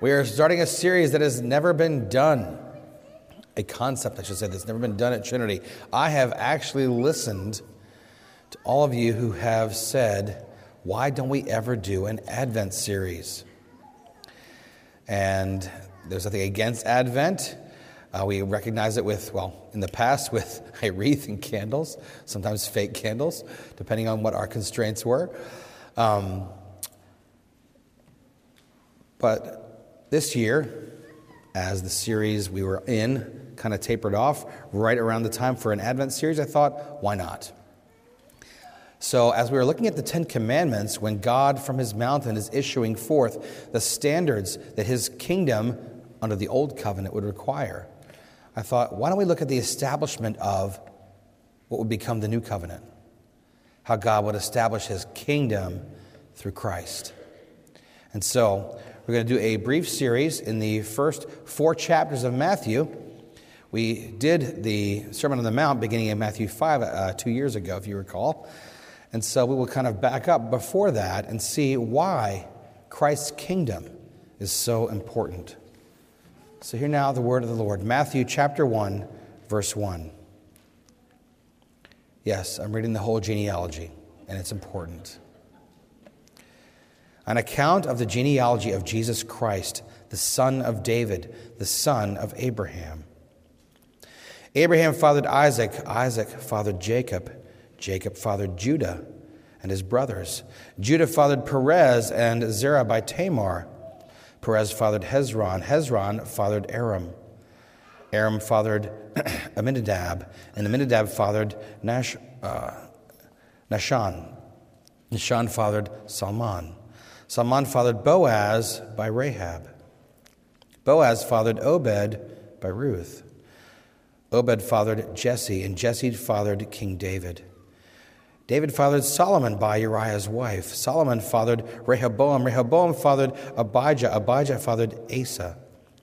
We are starting a series that has never been done, a concept, I should say, that's never been done at Trinity. I have actually listened to all of you who have said, why don't we ever do an Advent series? And there's nothing against Advent. We recognize it with, in the past with a wreath and candles, sometimes fake candles, depending on what our constraints were. But this year, as the series we were in kind of tapered off, right around the time for an Advent series, I thought, why not? So as we were looking at the Ten Commandments, when God from his mountain is issuing forth the standards that his kingdom under the old covenant would require, I thought, why don't we look at the establishment of what would become the new covenant? How God would establish his kingdom through Christ. And so we're going to do a brief series in the first 4 chapters of Matthew. We did the Sermon on the Mount beginning in Matthew 5 2 years ago, if you recall. And so we will kind of back up before that and see why Christ's kingdom is so important. So hear now the word of the Lord. Matthew chapter 1, verse 1. Yes, I'm reading the whole genealogy, and it's important. An account of the genealogy of Jesus Christ, the son of David, the son of Abraham. Abraham fathered Isaac, Isaac fathered Jacob, Jacob fathered Judah and his brothers. Judah fathered Perez and Zerah by Tamar. Perez fathered Hezron, Hezron fathered Aram. Aram fathered Amminadab, and Amminadab fathered Nahshon. Nahshon fathered Salmon. Salmon fathered Boaz by Rahab. Boaz fathered Obed by Ruth. Obed fathered Jesse, and Jesse fathered King David. David fathered Solomon by Uriah's wife. Solomon fathered Rehoboam. Rehoboam fathered Abijah. Abijah fathered Asa.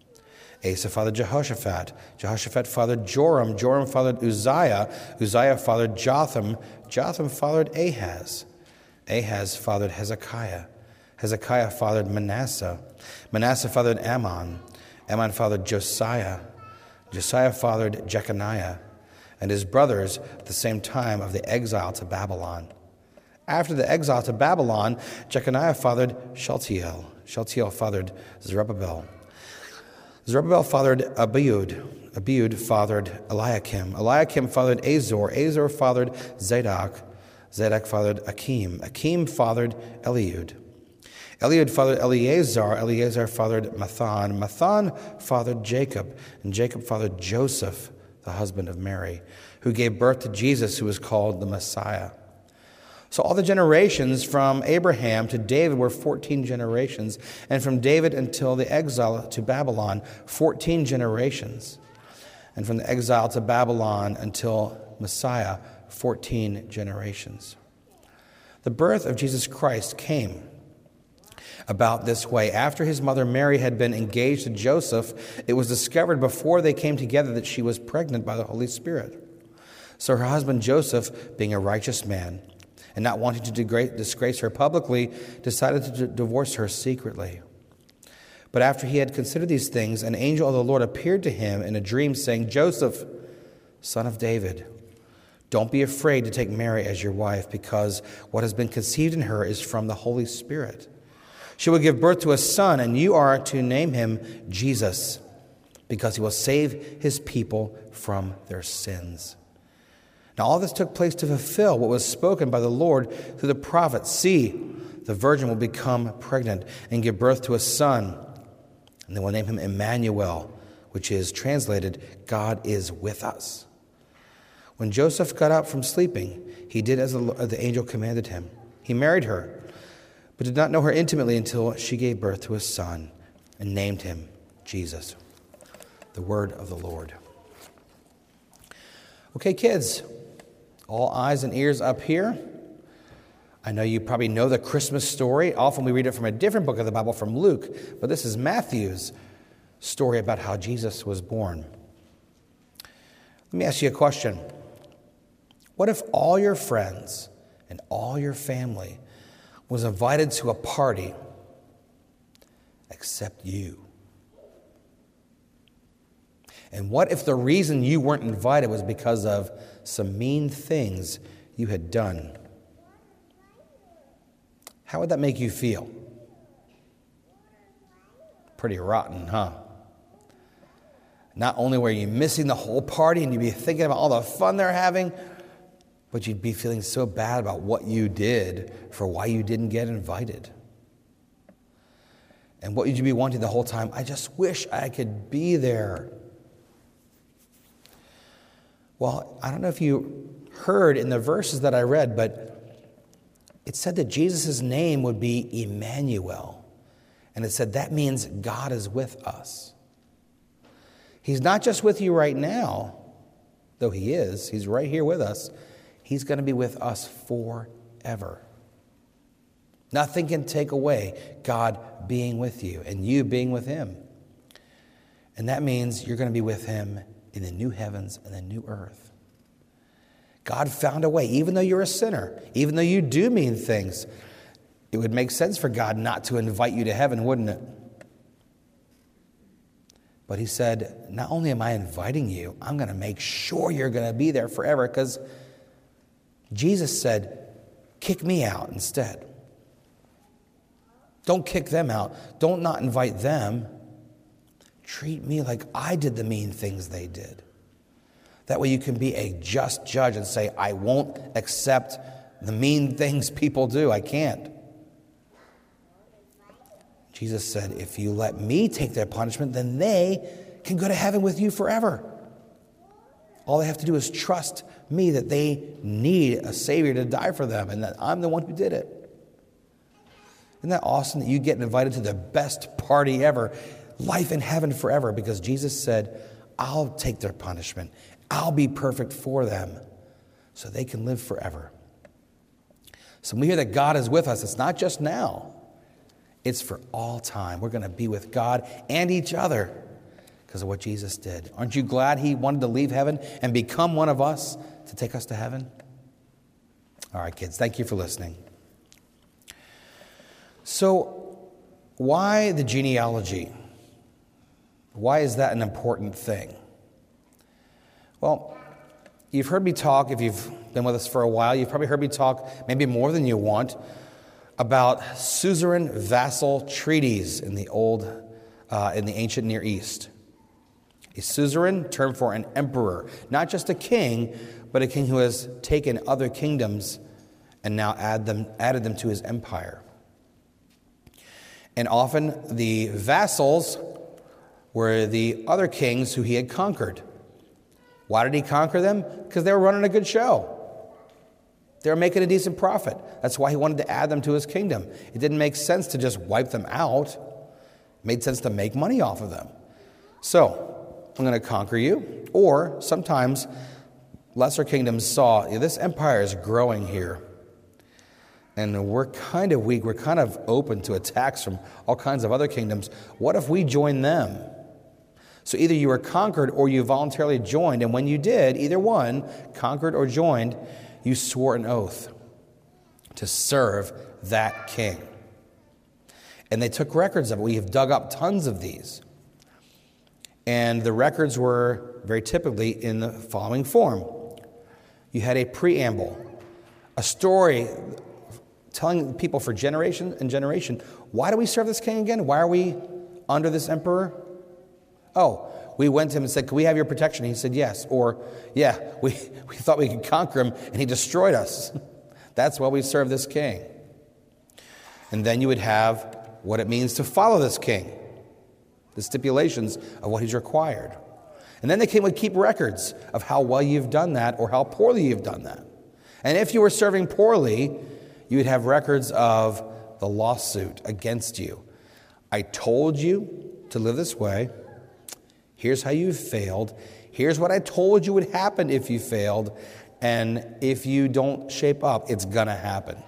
Asa fathered Jehoshaphat. Jehoshaphat fathered Joram. Joram fathered Uzziah. Uzziah fathered Jotham. Jotham fathered Ahaz. Ahaz fathered Hezekiah. Hezekiah fathered Manasseh. Manasseh fathered Ammon. Ammon fathered Josiah. Josiah fathered Jeconiah and his brothers at the same time of the exile to Babylon. After the exile to Babylon, Jeconiah fathered Shealtiel. Shealtiel fathered Zerubbabel. Zerubbabel fathered Abiud. Abiud fathered Eliakim. Eliakim fathered Azor. Azor fathered Zadok. Zadok fathered Akim. Akim fathered Eliud. Eliud fathered Eleazar. Eleazar fathered Mathan. Mathan fathered Jacob. And Jacob fathered Joseph, the husband of Mary, who gave birth to Jesus, who was called the Messiah. So all the generations from Abraham to David were 14 generations, and from David until the exile to Babylon, 14 generations. And from the exile to Babylon until Messiah, 14 generations. The birth of Jesus Christ came about this way. After his mother Mary had been engaged to Joseph, it was discovered before they came together that she was pregnant by the Holy Spirit. So her husband Joseph, being a righteous man and not wanting to disgrace her publicly, decided to divorce her secretly. But after he had considered these things, an angel of the Lord appeared to him in a dream, saying, Joseph, son of David, don't be afraid to take Mary as your wife, because what has been conceived in her is from the Holy Spirit. She will give birth to a son, and you are to name him Jesus, because he will save his people from their sins. Now all this took place to fulfill what was spoken by the Lord through the prophet. See, the virgin will become pregnant and give birth to a son, and they will name him Emmanuel, which is translated, God is with us. When Joseph got up from sleeping, he did as the angel commanded him. He married her, but did not know her intimately until she gave birth to a son and named him Jesus. The word of the Lord. Okay, kids, all eyes and ears up here. I know you probably know the Christmas story. Often we read it from a different book of the Bible, from Luke, but this is Matthew's story about how Jesus was born. Let me ask you a question. What if all your friends and all your family was invited to a party except you? And what if the reason you weren't invited was because of some mean things you had done? How would that make you feel? Pretty rotten, huh? Not only were you missing the whole party and you'd be thinking about all the fun they're having, but you'd be feeling so bad about what you did for why you didn't get invited. And what would you be wanting the whole time? I just wish I could be there. Well, I don't know if you heard in the verses that I read, but it said that Jesus' name would be Emmanuel. And it said that means God is with us. He's not just with you right now, though he is. He's right here with us. He's going to be with us forever. Nothing can take away God being with you and you being with him. And that means you're going to be with him in the new heavens and the new earth. God found a way, even though you're a sinner, even though you do mean things, it would make sense for God not to invite you to heaven, wouldn't it? But he said, not only am I inviting you, I'm going to make sure you're going to be there forever, because Jesus said, kick me out instead. Don't kick them out. Don't not invite them. Treat me like I did the mean things they did. That way you can be a just judge and say, I won't accept the mean things people do. I can't. Jesus said, if you let me take their punishment, then they can go to heaven with you forever. All they have to do is trust me that they need a Savior to die for them and that I'm the one who did it. Isn't that awesome that you get invited to the best party ever, life in heaven forever, because Jesus said, I'll take their punishment. I'll be perfect for them so they can live forever. So when we hear that God is with us, it's not just now. It's for all time. We're going to be with God and each other because of what Jesus did. Aren't you glad he wanted to leave heaven and become one of us to take us to heaven? All right, kids, thank you for listening. So, why the genealogy? Why is that an important thing? Well, you've heard me talk, if you've been with us for a while, you've probably heard me talk maybe more than you want about suzerain vassal treaties in the ancient Near East. A suzerain, term for an emperor, not just a king, but a king who has taken other kingdoms and now added them to his empire. And often the vassals were the other kings who he had conquered. Why did he conquer them? Because they were running a good show. They were making a decent profit. That's why he wanted to add them to his kingdom. It didn't make sense to just wipe them out. It made sense to make money off of them. So, I'm going to conquer you. Or sometimes lesser kingdoms saw, this empire is growing here. And we're kind of weak. We're kind of open to attacks from all kinds of other kingdoms. What if we join them? So either you were conquered or you voluntarily joined. And when you did, either one, conquered or joined, you swore an oath to serve that king. And they took records of it. We have dug up tons of these. And the records were very typically in the following form. You had a preamble, a story telling people for generation and generation, why do we serve this king again? Why are we under this emperor? Oh, we went to him and said, can we have your protection? And he said, yes. Or, yeah, we thought we could conquer him and he destroyed us. That's why we serve this king. And then you would have what it means to follow this king, the stipulations of what he's required. And then would keep records of how well you've done that or how poorly you've done that. And if you were serving poorly, you would have records of the lawsuit against you. I told you to live this way. Here's how you failed. Here's what I told you would happen if you failed. And if you don't shape up, it's going to happen.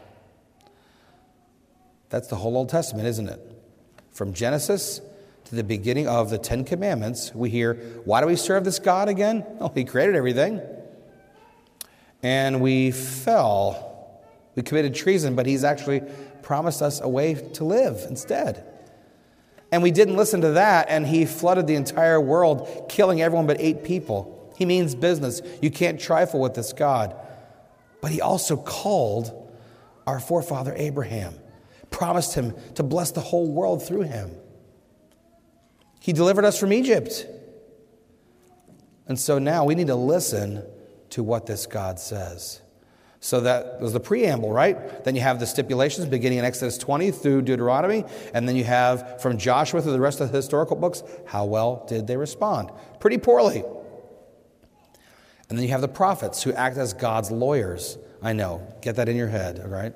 That's the whole Old Testament, isn't it? From Genesis to the beginning of the Ten Commandments, we hear, why do we serve this God again? Oh, he created everything. And we fell. We committed treason, but he's actually promised us a way to live instead. And we didn't listen to that, and he flooded the entire world, killing everyone but 8 people. He means business. You can't trifle with this God. But he also called our forefather Abraham, promised him to bless the whole world through him. He delivered us from Egypt. And so now we need to listen to what this God says. So that was the preamble, right? Then you have the stipulations beginning in Exodus 20 through Deuteronomy. And then you have from Joshua through the rest of the historical books. How well did they respond? Pretty poorly. And then you have the prophets who act as God's lawyers. I know. Get that in your head, all right?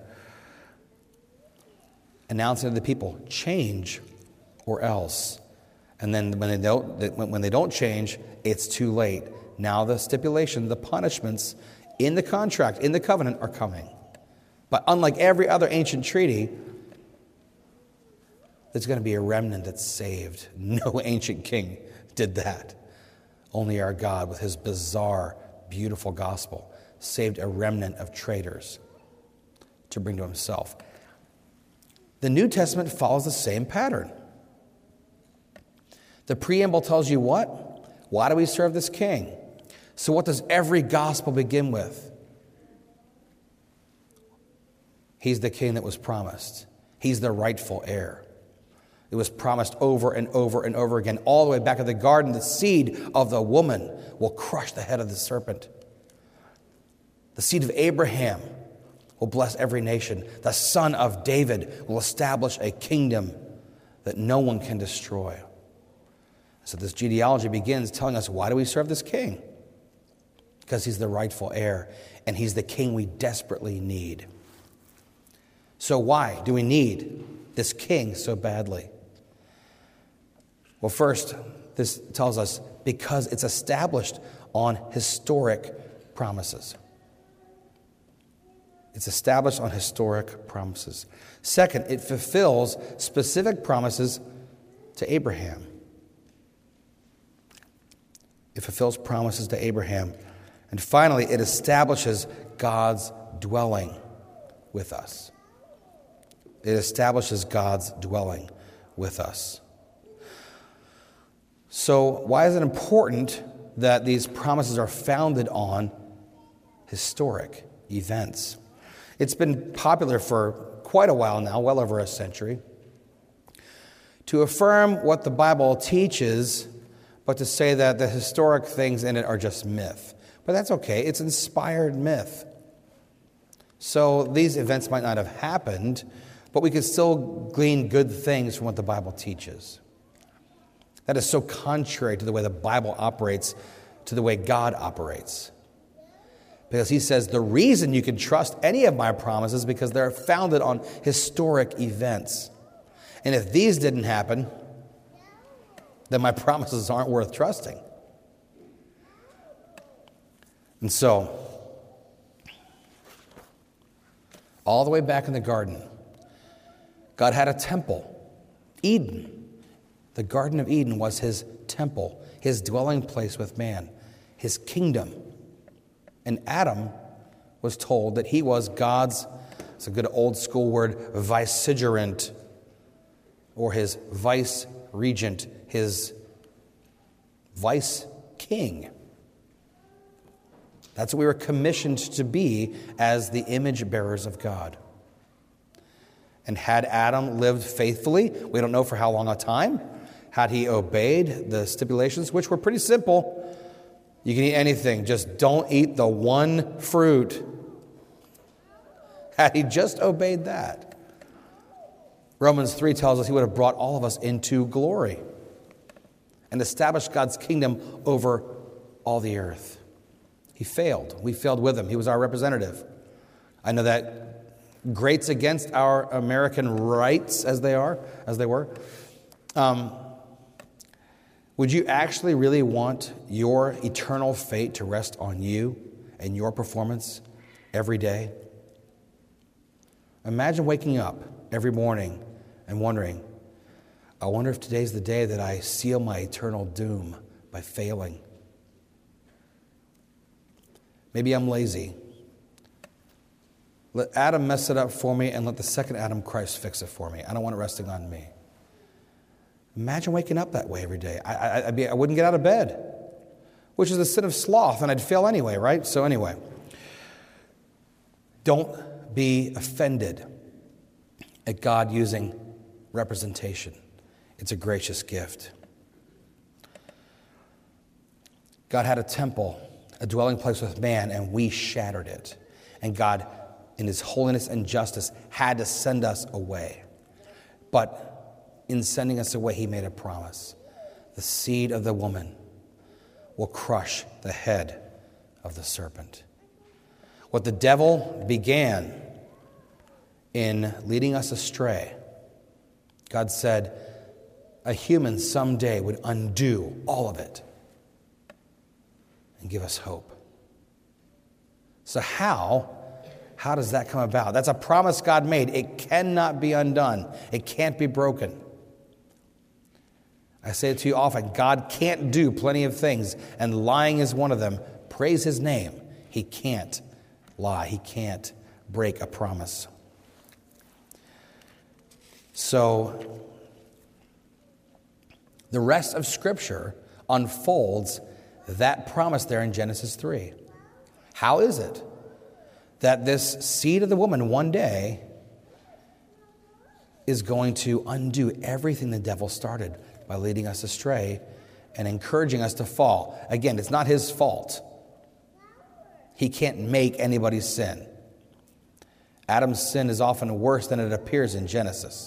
Announcing to the people, change or else. And then when they don't change, it's too late. Now the stipulation, the punishments in the contract, in the covenant are coming. But unlike every other ancient treaty, there's going to be a remnant that's saved. No ancient king did that. Only our God, with his bizarre, beautiful gospel, saved a remnant of traitors to bring to himself. The New Testament follows the same pattern. The preamble tells you what? Why do we serve this king? So what does every gospel begin with? He's the king that was promised. He's the rightful heir. It was promised over and over and over again. All the way back in the garden, the seed of the woman will crush the head of the serpent. The seed of Abraham will bless every nation. The son of David will establish a kingdom that no one can destroy. So this genealogy begins telling us, why do we serve this king? Because he's the rightful heir, and he's the king we desperately need. So why do we need this king so badly? Well, first, this tells us because it's established on historic promises. It's established on historic promises. Second, it fulfills specific promises to Abraham. It fulfills promises to Abraham. And finally, it establishes God's dwelling with us. It establishes God's dwelling with us. So why is it important that these promises are founded on historic events? It's been popular for quite a while now, well over a century, to affirm what the Bible teaches, but to say that the historic things in it are just myth. But that's okay. It's inspired myth. So these events might not have happened, but we could still glean good things from what the Bible teaches. That is so contrary to the way the Bible operates, to the way God operates. Because he says the reason you can trust any of my promises is because they're founded on historic events. And if these didn't happen, then my promises aren't worth trusting. And so, all the way back in the garden, God had a temple, Eden. The Garden of Eden was his temple, his dwelling place with man, his kingdom. And Adam was told that he was God's, it's a good old school word, vicegerent, or his vice regent, his vice king. That's what we were commissioned to be as the image bearers of God. And had Adam lived faithfully, we don't know for how long a time, had he obeyed the stipulations, which were pretty simple. You can eat anything, just don't eat the one fruit. Had he just obeyed that, Romans 3 tells us he would have brought all of us into glory and established God's kingdom over all the earth. He failed. We failed with him. He was our representative. I know that grates against our American rights as they were. Would you actually really want your eternal fate to rest on you and your performance every day? Imagine waking up every morning and wondering, I wonder if today's the day that I seal my eternal doom by failing. Maybe I'm lazy. Let Adam mess it up for me and let the second Adam, Christ, fix it for me. I don't want it resting on me. Imagine waking up that way every day. I wouldn't get out of bed, which is the sin of sloth, and I'd fail anyway, right? So anyway, don't be offended at God using representation. It's a gracious gift. God had a temple, a dwelling place with man, and we shattered it. And God, in his holiness and justice, had to send us away. But in sending us away, he made a promise. The seed of the woman will crush the head of the serpent. What the devil began in leading us astray, God said a human someday would undo all of it and give us hope. So how does that come about? That's a promise God made. It cannot be undone. It can't be broken. I say it to you often, God can't do plenty of things, and lying is one of them. Praise his name. He can't lie. He can't break a promise. So the rest of Scripture unfolds that promise there in Genesis 3. How is it that this seed of the woman one day is going to undo everything the devil started by leading us astray and encouraging us to fall? Again, it's not his fault. He can't make anybody sin. Adam's sin is often worse than it appears in Genesis.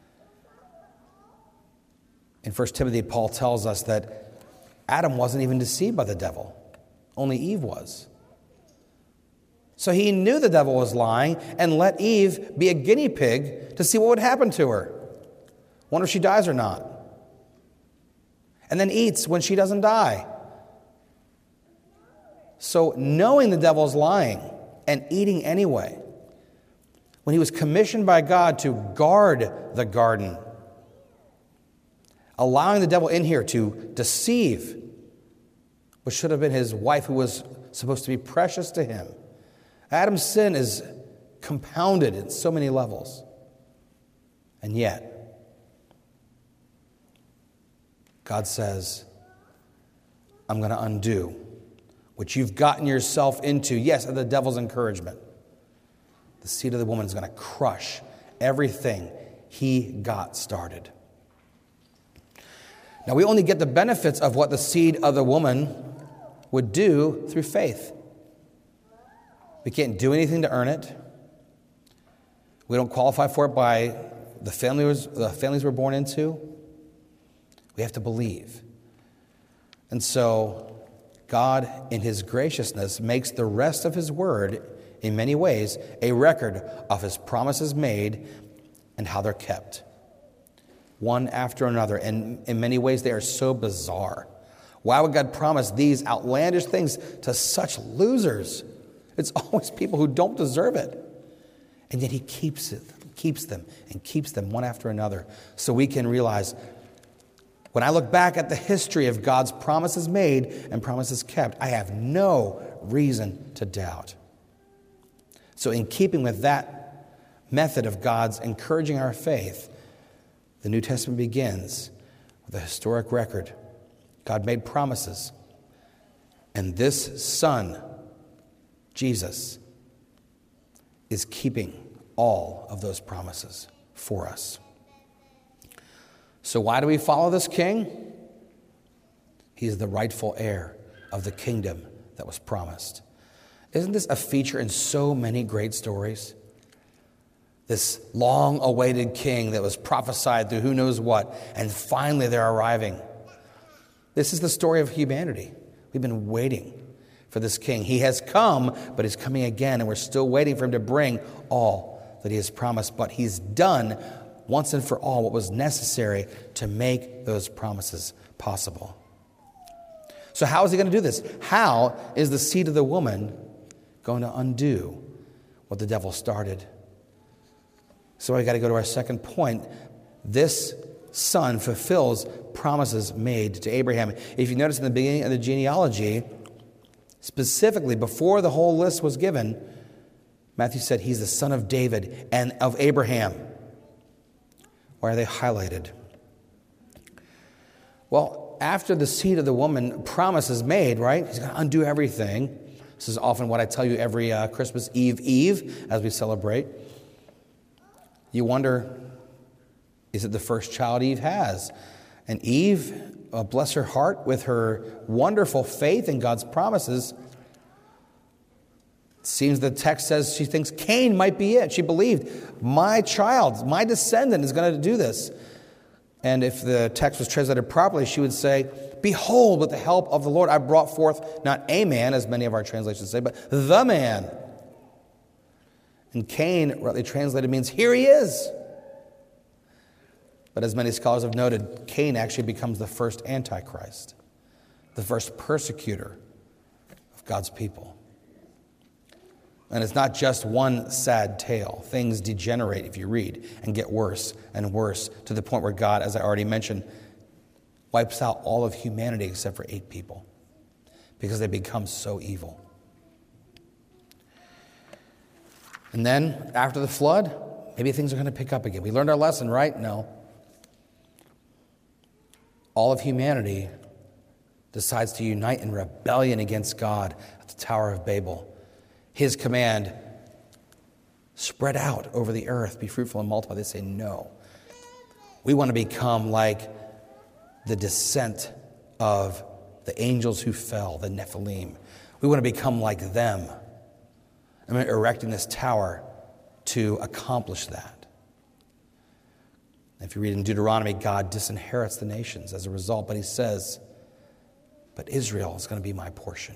In 1 Timothy, Paul tells us that Adam wasn't even deceived by the devil. Only Eve was. So he knew the devil was lying and let Eve be a guinea pig to see what would happen to her. Wonder if she dies or not. And then eats when she doesn't die. So knowing the devil's lying and eating anyway, when he was commissioned by God to guard the garden, allowing the devil in here to deceive what should have been his wife, who was supposed to be precious to him. Adam's sin is compounded in so many levels. And yet, God says, I'm going to undo what you've gotten yourself into. Yes, at the devil's encouragement. The seed of the woman is going to crush everything he got started. Now, we only get the benefits of what the seed of the woman would do through faith. We can't do anything to earn it. We don't qualify for it by the families we're born into. We have to believe. And so God, in his graciousness, makes the rest of his word, in many ways, a record of his promises made and how they're kept. One after another. And in many ways, they are so bizarre. Why would God promise these outlandish things to such losers? It's always people who don't deserve it. And yet he keeps them one after another. So we can realize, when I look back at the history of God's promises made and promises kept, I have no reason to doubt. So in keeping with that method of God's encouraging our faith, the New Testament begins with a historic record. God made promises. And this Son, Jesus, is keeping all of those promises for us. So why do we follow this king? He's the rightful heir of the kingdom that was promised. Isn't this a feature in so many great stories? This long-awaited king that was prophesied through who knows what, and finally they're arriving. This is the story of humanity. We've been waiting for this king. He has come, but he's coming again, and we're still waiting for him to bring all that he has promised. But he's done once and for all what was necessary to make those promises possible. So how is he going to do this? How is the seed of the woman going to undo what the devil started? So I got to go to our second point. This son fulfills promises made to Abraham. If you notice in the beginning of the genealogy, specifically before the whole list was given, Matthew said he's the son of David and of Abraham. Why are they highlighted? Well, after the seed of the woman promise is made, right? He's going to undo everything. This is often what I tell you every Christmas Eve as we celebrate. You wonder, is it the first child Eve has? And Eve, bless her heart, with her wonderful faith in God's promises, it seems the text says she thinks Cain might be it. She believed, my child, my descendant is going to do this. And if the text was translated properly, she would say, behold, with the help of the Lord, I brought forth not a man, as many of our translations say, but the man. And Cain, rightly translated, means here he is. But as many scholars have noted, Cain actually becomes the first Antichrist, the first persecutor of God's people. And it's not just one sad tale. Things degenerate if you read and get worse and worse to the point where God, as I already mentioned, wipes out all of humanity except for 8 people because they become so evil. And then after the flood, maybe things are going to pick up again. We learned our lesson, right? No. All of humanity decides to unite in rebellion against God at the Tower of Babel. His command, spread out over the earth, be fruitful and multiply. They say no. We want to become like the descent of the angels who fell, the Nephilim. We want to become like them. And we're erecting this tower to accomplish that. If you read in Deuteronomy, God disinherits the nations as a result, but he says, but Israel is going to be my portion.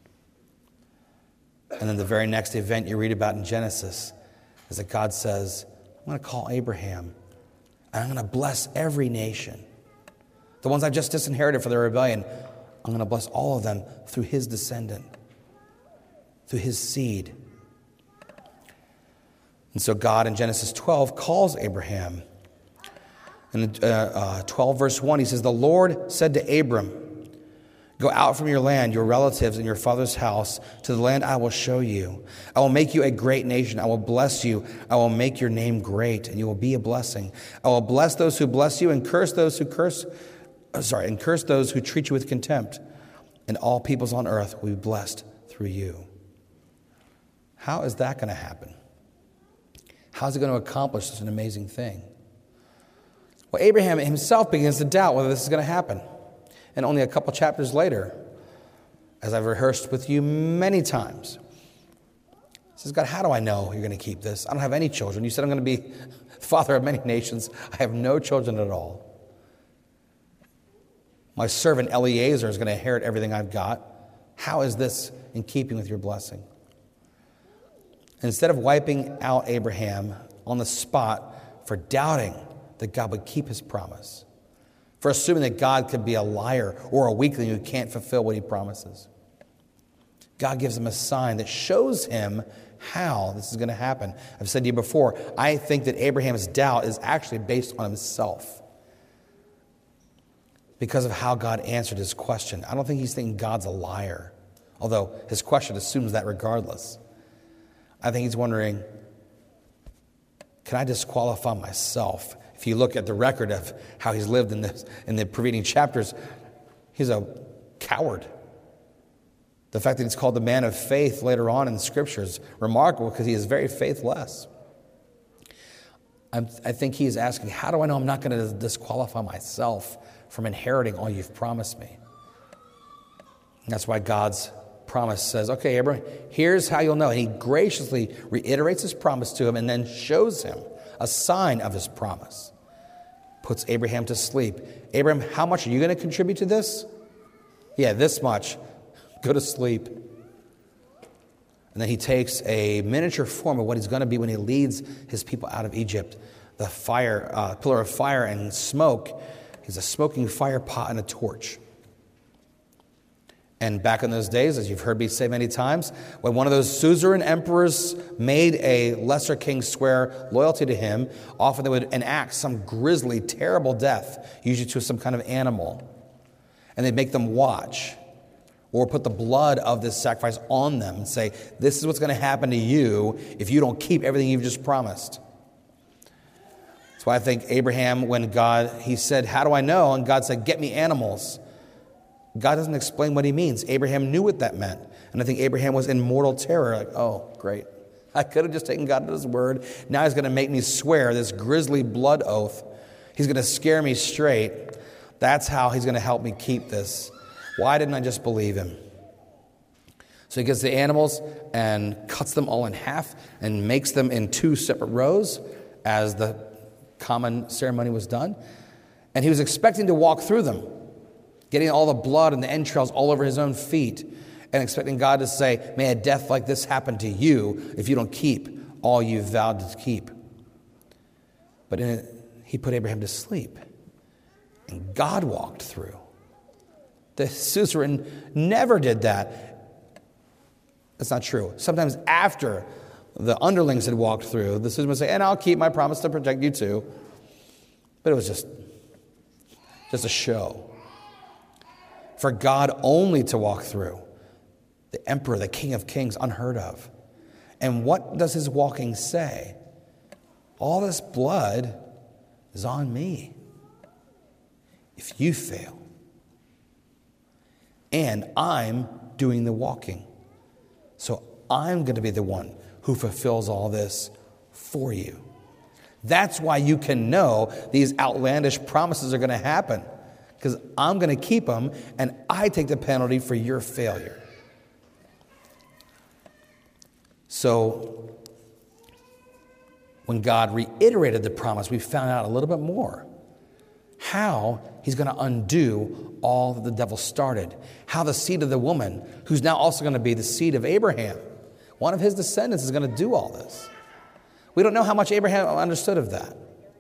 And then the very next event you read about in Genesis is that God says, I'm going to call Abraham, and I'm going to bless every nation. The ones I've just disinherited for their rebellion, I'm going to bless all of them through his descendant, through his seed. And so God in Genesis 12 calls Abraham. In 12 verse 1, he says, the Lord said to Abram, go out from your land, your relatives, and your father's house to the land I will show you. I will make you a great nation. I will bless you. I will make your name great, and you will be a blessing. I will bless those who bless you and curse those who curse those who treat you with contempt. And all peoples on earth will be blessed through you. How is that going to happen? How is it going to accomplish such an amazing thing? Well, Abraham himself begins to doubt whether this is going to happen. And only a couple chapters later, as I've rehearsed with you many times, he says, God, how do I know you're going to keep this? I don't have any children. You said I'm going to be the father of many nations. I have no children at all. My servant Eliezer is going to inherit everything I've got. How is this in keeping with your blessing? And instead of wiping out Abraham on the spot for doubting that God would keep his promise, for assuming that God could be a liar or a weakling who can't fulfill what he promises, God gives him a sign that shows him how this is going to happen. I've said to you before, I think that Abraham's doubt is actually based on himself because of how God answered his question. I don't think he's thinking God's a liar, although his question assumes that regardless. I think he's wondering, can I disqualify myself? If you look at the record of how he's lived in the preceding chapters, he's a coward. The fact that he's called the man of faith later on in the scriptures is remarkable because he is very faithless. I think he is asking, how do I know I'm not going to disqualify myself from inheriting all you've promised me? And that's why God's promise says, okay, Abraham, here's how you'll know. And he graciously reiterates his promise to him and then shows him a sign of his promise. Puts Abraham to sleep. Abraham, how much are you going to contribute to this? Yeah, this much. Go to sleep. And then he takes a miniature form of what he's going to be when he leads his people out of Egypt. The fire, pillar of fire and smoke. He's a smoking fire pot and a torch. And back in those days, as you've heard me say many times, when one of those suzerain emperors made a lesser king swear loyalty to him, often they would enact some grisly, terrible death, usually to some kind of animal. And they'd make them watch or put the blood of this sacrifice on them and say, this is what's going to happen to you if you don't keep everything you've just promised. That's why I think Abraham, when he said, how do I know? And God said, get me animals. God doesn't explain what he means. Abraham knew what that meant. And I think Abraham was in mortal terror. Like, oh, great. I could have just taken God at his word. Now he's going to make me swear this grisly blood oath. He's going to scare me straight. That's how he's going to help me keep this. Why didn't I just believe him? So he gets the animals and cuts them all in half and makes them in 2 separate rows as the common ceremony was done. And he was expecting to walk through them, getting all the blood and the entrails all over his own feet, and expecting God to say, may a death like this happen to you if you don't keep all you've vowed to keep. But in it, he put Abraham to sleep, and God walked through. The suzerain never did that. That's not true. Sometimes after the underlings had walked through, the suzerain would say, and I'll keep my promise to protect you too. But it was just a show. For God only to walk through, the emperor, the king of kings, unheard of. And what does his walking say? All this blood is on me if you fail. And I'm doing the walking. So I'm going to be the one who fulfills all this for you. That's why you can know these outlandish promises are going to happen. Because I'm going to keep them, and I take the penalty for your failure. So when God reiterated the promise, we found out a little bit more. How he's going to undo all that the devil started. How the seed of the woman, who's now also going to be the seed of Abraham, one of his descendants, is going to do all this. We don't know how much Abraham understood of that.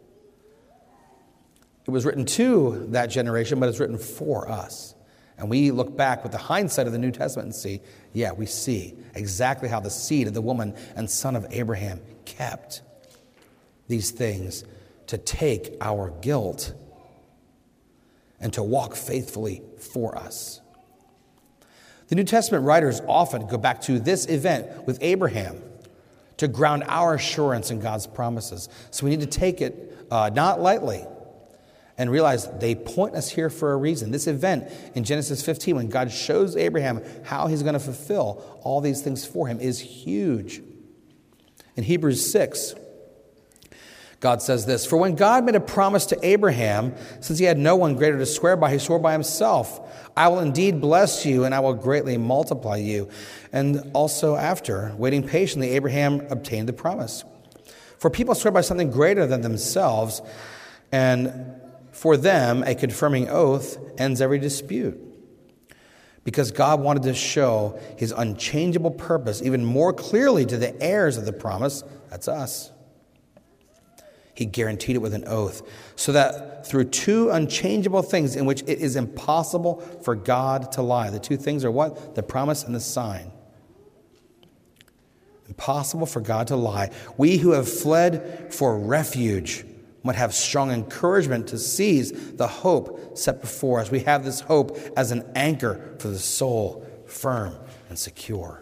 It was written to that generation, but it's written for us. And we look back with the hindsight of the New Testament and see, yeah, we see exactly how the seed of the woman and son of Abraham kept these things to take our guilt and to walk faithfully for us. The New Testament writers often go back to this event with Abraham to ground our assurance in God's promises. So we need to take it not lightly and realize they point us here for a reason. This event in Genesis 15, when God shows Abraham how he's going to fulfill all these things for him, is huge. In Hebrews 6, God says this, "For when God made a promise to Abraham, since he had no one greater to swear by, he swore by himself, I will indeed bless you, and I will greatly multiply you." And also after, waiting patiently, Abraham obtained the promise. For people swear by something greater than themselves, and for them a confirming oath ends every dispute. Because God wanted to show his unchangeable purpose even more clearly to the heirs of the promise, that's us. He guaranteed it with an oath, so that through 2 unchangeable things in which it is impossible for God to lie. The 2 things are what? The promise and the sign. Impossible for God to lie. We who have fled for refuge might have strong encouragement to seize the hope set before us. We have this hope as an anchor for the soul, firm and secure.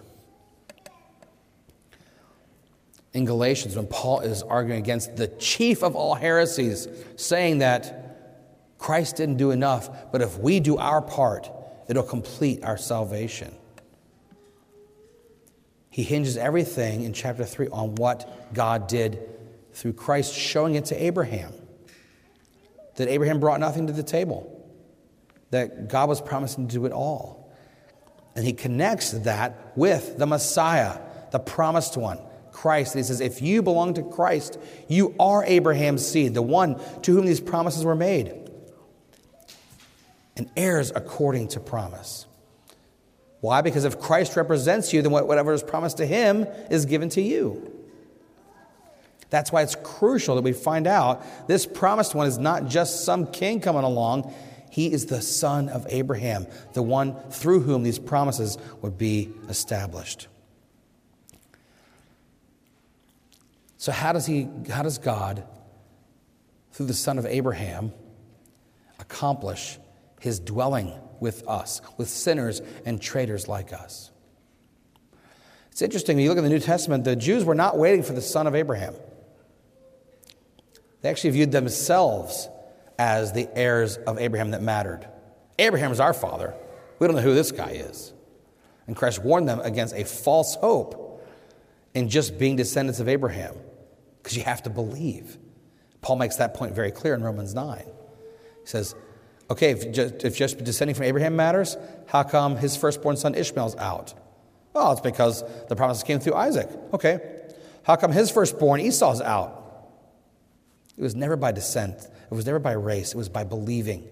In Galatians, when Paul is arguing against the chief of all heresies, saying that Christ didn't do enough, but if we do our part, it'll complete our salvation. He hinges everything in chapter 3 on what God did through Christ, showing it to Abraham. That Abraham brought nothing to the table. That God was promising to do it all. And he connects that with the Messiah, the promised one, Christ. And he says, if you belong to Christ, you are Abraham's seed, the one to whom these promises were made. And heirs according to promise. Why? Because if Christ represents you, then whatever is promised to him is given to you. That's why it's crucial that we find out this promised one is not just some king coming along. He is the son of Abraham, the one through whom these promises would be established. So how does God, through the son of Abraham, accomplish his dwelling with us, with sinners and traitors like us? It's interesting, when you look at the New Testament, the Jews were not waiting for the son of Abraham. They actually viewed themselves as the heirs of Abraham that mattered. Abraham is our father. We don't know who this guy is. And Christ warned them against a false hope in just being descendants of Abraham, because you have to believe. Paul makes that point very clear in Romans 9. He says, okay, if just descending from Abraham matters, how come his firstborn son Ishmael's out? Well, it's because the promises came through Isaac. Okay. How come his firstborn Esau's out? It was never by descent. It was never by race. It was by believing.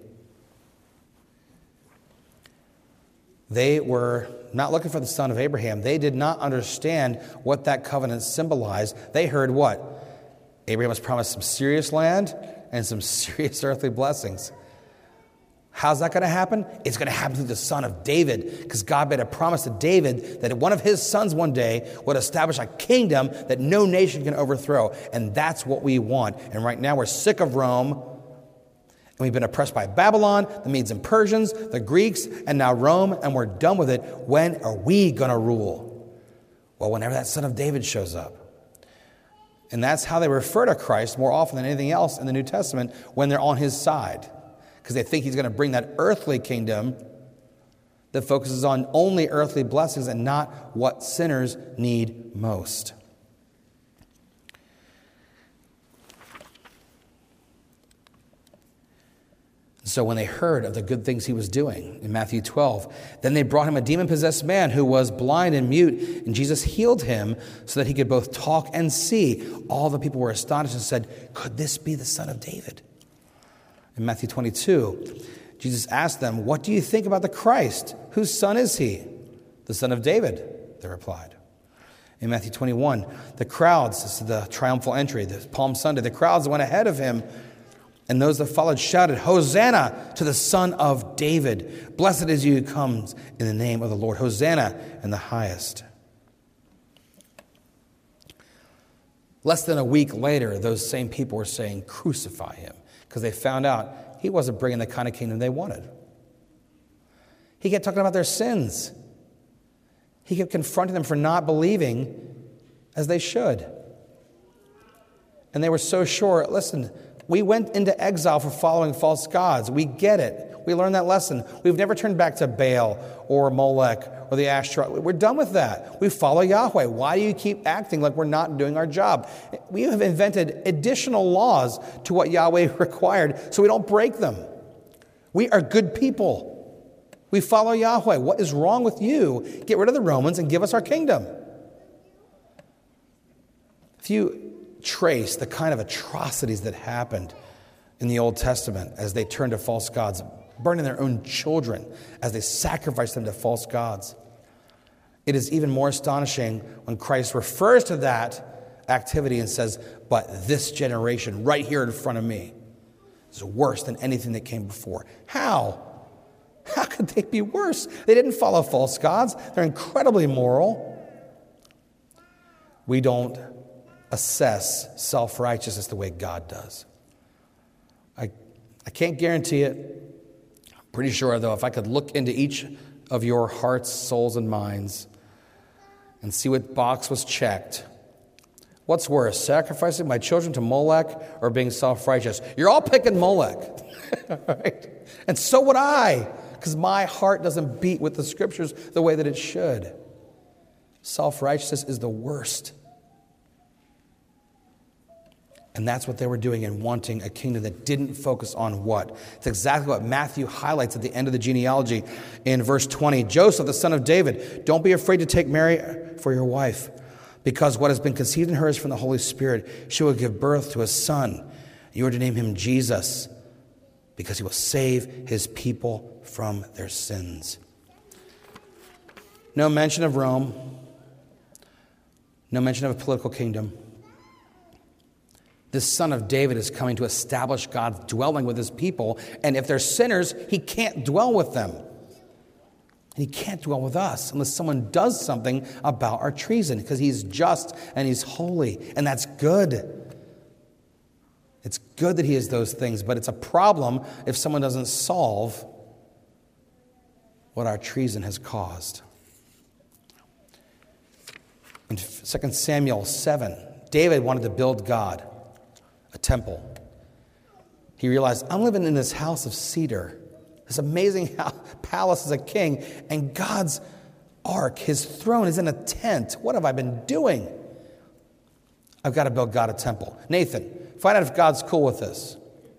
They were not looking for the son of Abraham. They did not understand what that covenant symbolized. They heard what? Abraham was promised some serious land and some serious earthly blessings. How's that going to happen? It's going to happen through the son of David, because God made a promise to David that one of his sons one day would establish a kingdom that no nation can overthrow. And that's what we want. And right now we're sick of Rome, and we've been oppressed by Babylon, the Medes and Persians, the Greeks, and now Rome, and we're done with it. When are we going to rule? Well, whenever that son of David shows up. And that's how they refer to Christ more often than anything else in the New Testament, when they're on his side. Because they think he's going to bring that earthly kingdom that focuses on only earthly blessings and not what sinners need most. So when they heard of the good things he was doing in Matthew 12, then they brought him a demon-possessed man who was blind and mute, and Jesus healed him so that he could both talk and see. All the people were astonished and said, "Could this be the son of David?" In Matthew 22, Jesus asked them, "What do you think about the Christ? Whose son is he?" "The son of David," they replied. In Matthew 21, the crowds, this is the triumphal entry, the Palm Sunday, the crowds went ahead of him, and those that followed shouted, "Hosanna to the Son of David. Blessed is he who comes in the name of the Lord. Hosanna in the highest." Less than a week later, those same people were saying, "Crucify him," because they found out he wasn't bringing the kind of kingdom they wanted. He kept talking about their sins. He kept confronting them for not believing as they should. And they were so sure, listen, we went into exile for following false gods. We get it. We learned that lesson. We've never turned back to Baal or Molech or the Ashtoreth. We're done with that. We follow Yahweh. Why do you keep acting like we're not doing our job? We have invented additional laws to what Yahweh required so we don't break them. We are good people. We follow Yahweh. What is wrong with you? Get rid of the Romans and give us our kingdom. If you trace the kind of atrocities that happened in the Old Testament as they turned to false gods, burning their own children as they sacrificed them to false gods, it is even more astonishing when Christ refers to that activity and says, "But this generation right here in front of me is worse than anything that came before." How? How could they be worse? They didn't follow false gods. They're incredibly moral. We don't assess self-righteousness the way God does. I can't guarantee it. I'm pretty sure, though, if I could look into each of your hearts, souls, and minds and see what box was checked, what's worse, sacrificing my children to Molech or being self-righteous? You're all picking Molech. Right? And so would I, because my heart doesn't beat with the scriptures the way that it should. Self-righteousness is the worst. And that's what they were doing in wanting a kingdom that didn't focus on what? It's exactly what Matthew highlights at the end of the genealogy in verse 20. Joseph, the son of David, don't be afraid to take Mary for your wife, because what has been conceived in her is from the Holy Spirit. She will give birth to a son. You are to name him Jesus, because he will save his people from their sins. No mention of Rome. No mention of a political kingdom. This son of David is coming to establish God's dwelling with his people. And if they're sinners, he can't dwell with them. And he can't dwell with us unless someone does something about our treason, because he's just and he's holy. And that's good. It's good that he is those things, but it's a problem if someone doesn't solve what our treason has caused. In 2 Samuel 7, David wanted to build God a temple. He realized, I'm living in this house of cedar, this amazing palace as a king, and God's ark, his throne, is in a tent. What have I been doing? I've got to build God a temple. Nathan, find out if God's cool with this.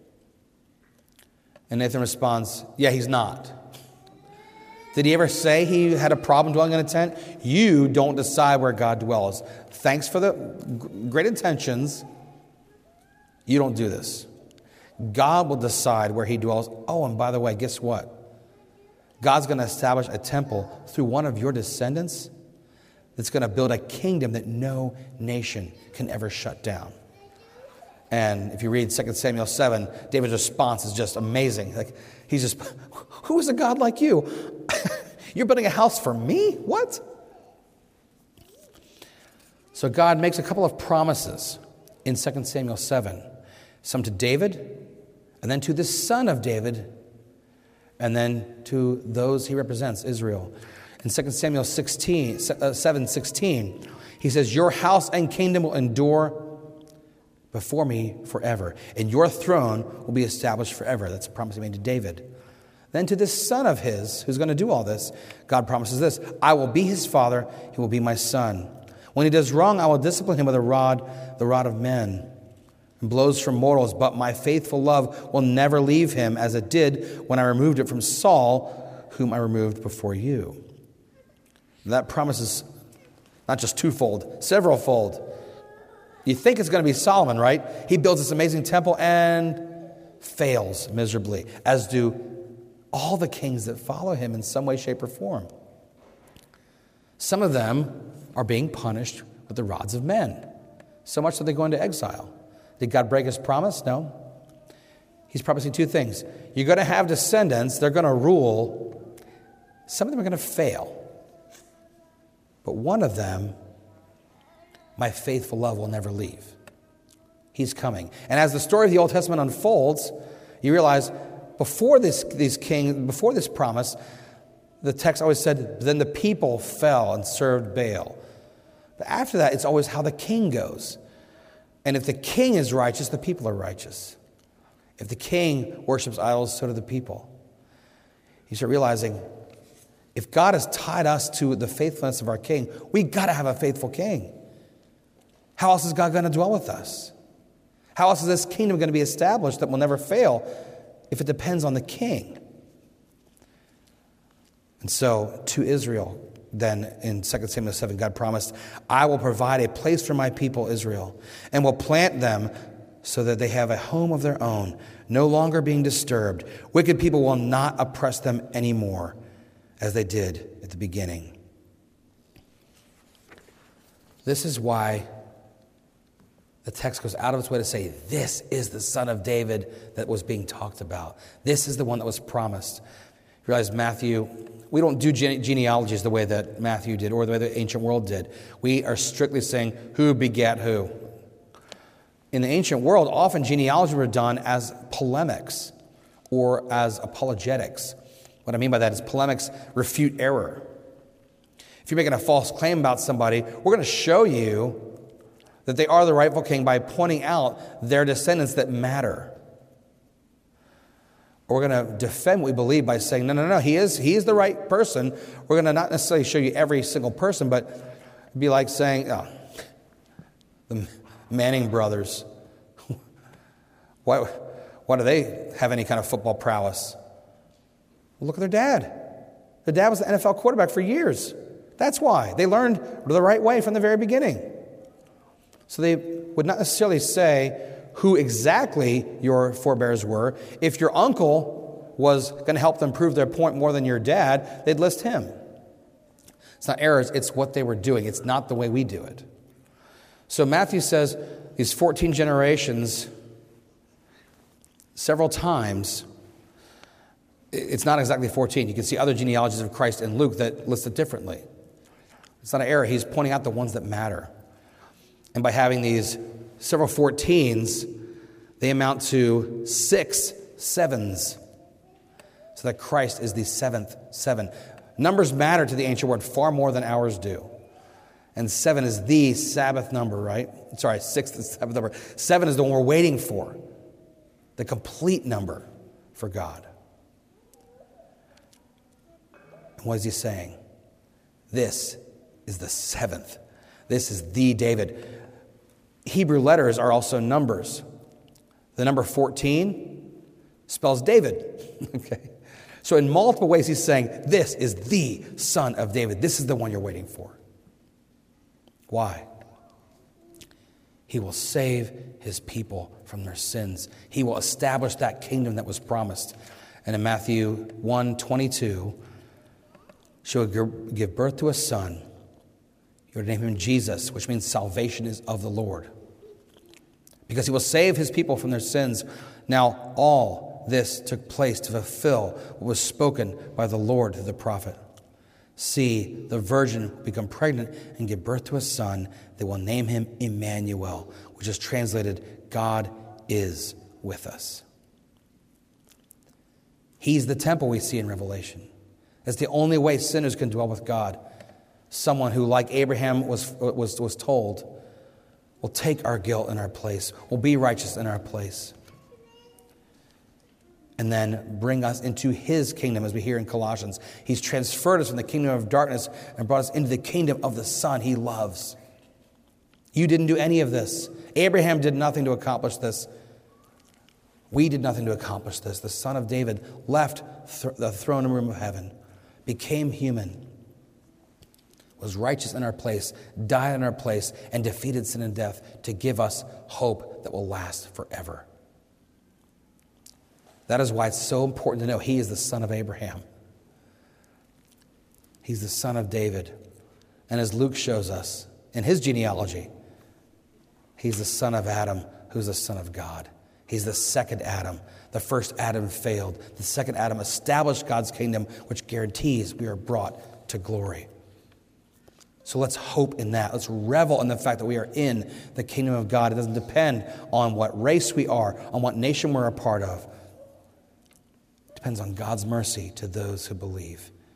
And Nathan responds, yeah, he's not. Did he ever say he had a problem dwelling in a tent? You don't decide where God dwells. Thanks for the great intentions. You don't do this. God will decide where he dwells. Oh, and by the way, guess what? God's going to establish a temple through one of your descendants that's going to build a kingdom that no nation can ever shut down. And if you read 2 Samuel 7, David's response is just amazing. Like, he's just, who is a God like you? You're building a house for me? What? So God makes a couple of promises in 2 Samuel 7. Some to David, and then to the son of David, and then to those he represents, Israel. In 2 Samuel 7:16, he says, your house and kingdom will endure before me forever, and your throne will be established forever. That's a promise he made to David. Then to this son of his, who's going to do all this, God promises this, I will be his father, he will be my son. When he does wrong, I will discipline him with the rod of men, and blows from mortals, but my faithful love will never leave him, as it did when I removed it from Saul, whom I removed before you. That promise is not just twofold, severalfold. You think it's going to be Solomon, right? He builds this amazing temple and fails miserably, as do all the kings that follow him in some way, shape, or form. Some of them are being punished with the rods of men, so much that they go into exile. Did God break his promise? No. He's promising two things. You're going to have descendants. They're going to rule. Some of them are going to fail. But one of them, my faithful love will never leave. He's coming. And as the story of the Old Testament unfolds, you realize before this promise, the text always said, then the people fell and served Baal. But after that, it's always how the king goes. And if the king is righteous, the people are righteous. If the king worships idols, so do the people. You start realizing, if God has tied us to the faithfulness of our king, we got to have a faithful king. How else is God going to dwell with us? How else is this kingdom going to be established that will never fail if it depends on the king? And so to Israel, then in 2 Samuel 7, God promised, I will provide a place for my people Israel and will plant them so that they have a home of their own, no longer being disturbed. Wicked people will not oppress them anymore as they did at the beginning. This is why the text goes out of its way to say, this is the son of David that was being talked about. This is the one that was promised. You realize Matthew, we don't do genealogies the way that Matthew did or the way the ancient world did. We are strictly saying who begat who. In the ancient world, often genealogies were done as polemics or as apologetics. What I mean by that is polemics refute error. If you're making a false claim about somebody, we're going to show you that they are the rightful king by pointing out their descendants that matter. Or we're going to defend what we believe by saying, no, he is the right person. We're going to not necessarily show you every single person, but it'd be like saying, the Manning brothers, why do they have any kind of football prowess? Well, look at their dad. Their dad was the NFL quarterback for years. That's why. They learned the right way from the very beginning. So they would not necessarily say who exactly your forebears were. If your uncle was going to help them prove their point more than your dad, they'd list him. It's not errors, it's what they were doing. It's not the way we do it. So Matthew says these 14 generations several times. It's not exactly 14. You can see other genealogies of Christ in Luke that list it differently. It's not an error. He's pointing out the ones that matter. And by having these several 14s, they amount to 6 sevens. So that Christ is the 7th 7. Numbers matter to the ancient world far more than ours do. And 7 is the Sabbath number, right? Sorry, 6th is the Sabbath number. 7 is the one we're waiting for. the complete number for God. And what is he saying? This is the seventh. This is the David. Hebrew letters are also numbers. The number 14 spells David. Okay. So in multiple ways he's saying, this is the Son of David. This is the one you're waiting for. Why? He will save his people from their sins. He will establish that kingdom that was promised. And in Matthew 1:22, she will give birth to a son. You're to name him Jesus, which means salvation is of the Lord. Because he will save his people from their sins. Now, all this took place to fulfill what was spoken by the Lord through the prophet. See, the virgin will become pregnant and give birth to a son. They will name him Emmanuel, which is translated, God is with us. He's the temple we see in Revelation. That's the only way sinners can dwell with God. Someone who, like Abraham was told, will take our guilt in our place, will be righteous in our place, and then bring us into his kingdom, as we hear in Colossians. He's transferred us from the kingdom of darkness and brought us into the kingdom of the Son he loves. You didn't do any of this. Abraham did nothing to accomplish this. We did nothing to accomplish this. The Son of David left the throne room of heaven, became human, was righteous in our place, died in our place, and defeated sin and death to give us hope that will last forever. That is why it's so important to know he is the son of Abraham. He's the son of David. And as Luke shows us in his genealogy, he's the son of Adam, who's the son of God. He's the second Adam. The first Adam failed. The second Adam established God's kingdom, which guarantees we are brought to glory. So let's hope in that. Let's revel in the fact that we are in the kingdom of God. It doesn't depend on what race we are, on what nation we're a part of. It depends on God's mercy to those who believe.